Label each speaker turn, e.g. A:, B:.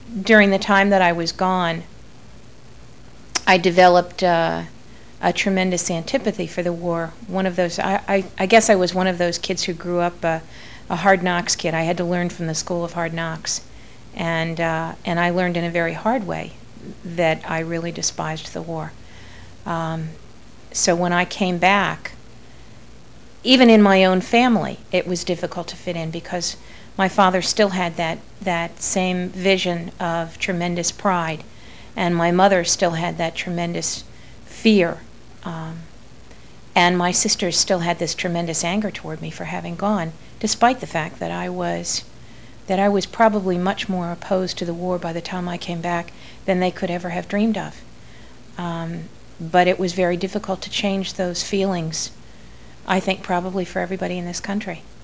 A: during the time that I was gone, I developed a tremendous antipathy for the war. One of those, I guess I was one of those kids who grew up a hard knocks kid. I had to learn from the school of hard knocks, and I learned in a very hard way that I really despised the war. So when I came back, even in my own family, it was difficult to fit in because my father still had that same vision of tremendous pride, and my mother still had that tremendous fear, and my sisters still had this tremendous anger toward me for having gone, despite the fact that I was probably much more opposed to the war by the time I came back than they could ever have dreamed of. But it was very difficult to change those feelings, I think probably for everybody in this country.